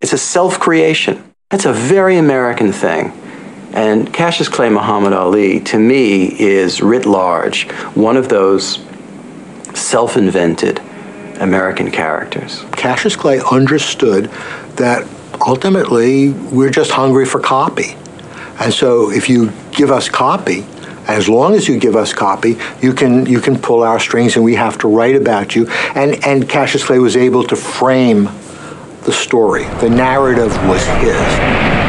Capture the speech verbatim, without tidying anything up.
It's a self-creation. That's a very American thing. And Cassius Clay Muhammad Ali, to me, is writ large one of those self-invented American characters. Cassius Clay understood that ultimately we're just hungry for copy. And so if you give us copy, as long as you give us copy, you can you can pull our strings and we have to write about you. And, and Cassius Clay was able to frame the story. The narrative was his.